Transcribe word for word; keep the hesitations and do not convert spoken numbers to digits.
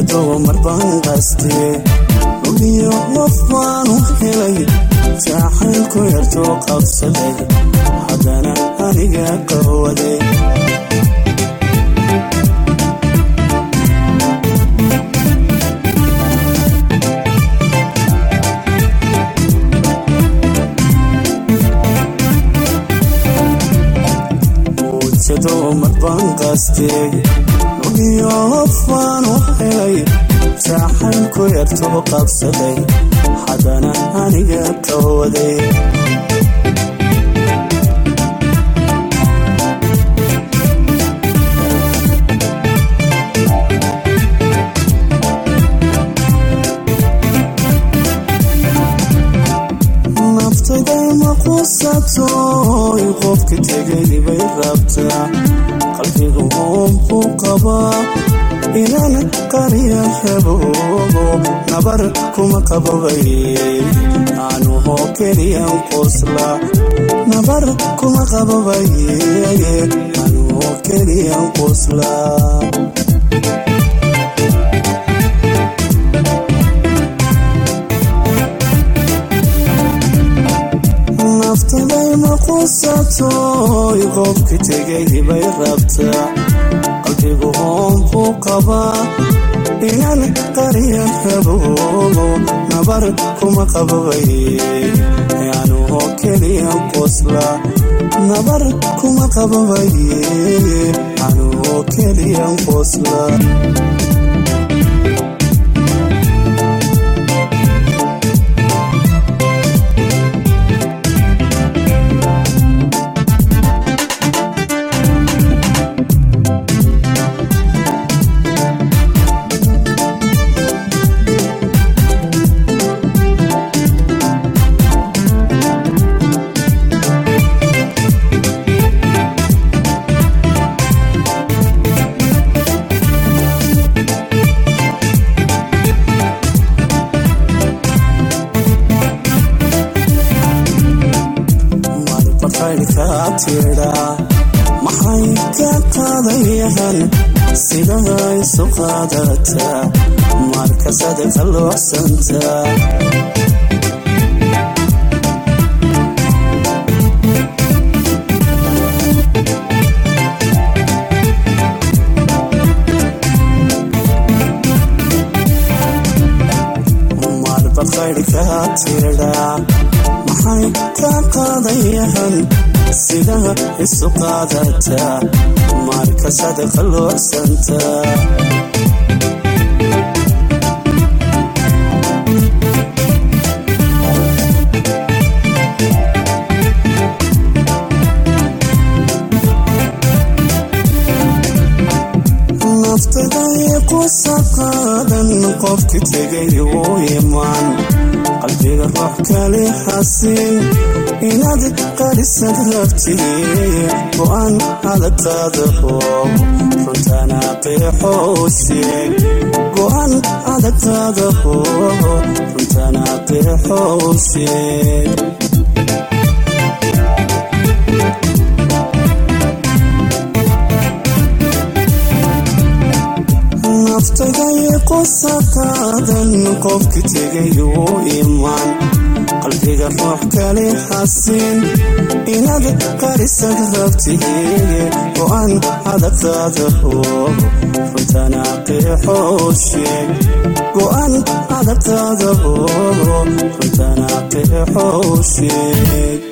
ujeedo marban qaste ugiyo wafaan u helay jacaylku yarto qabsaday haddana aniga qawaday ujeedo marban qaste ugiyo wafaan u helay jacaylku yarto qabsaday haddana aniga qawaday naftayday maquusato qofka tegay bay rabtaa qalbigu uu qabaa inaan qariya rabo nabar kuma qabay aanu hoo keliyan qosla nabar kuma qabay aanu hoo keliyan qosla naftaday maquusato qofka tegay bay rabtaa qalbigu uu qabaa inaan qariya rabo nabar kuma qabay aanu hoo keliyan qosla nabar kuma qabay aanu hoo keliyan qosla maxay ka qaadayahan sida isu qaadata markasad qaloocsanta marba khayrka tira maxay ka qaadayahan sida isu qaadata markasad qaloocsanta naftaday ku saqaadan qofka tegay uu imaan qalbiga ruux kale xasin inaad qarisad rabtay go'aan adag qaadaho runtana qeexo sheeg go'aan adag qaadaho runtana qeexo sheeg naftaday ku saqaadan qofka tegay uu imaan qalbiga ruux kale xasin inaad qarisad rabtay go'aan adag qaadaho runtana qeexo sheeg go'aan adag qaadaho runtana qeexo sheeg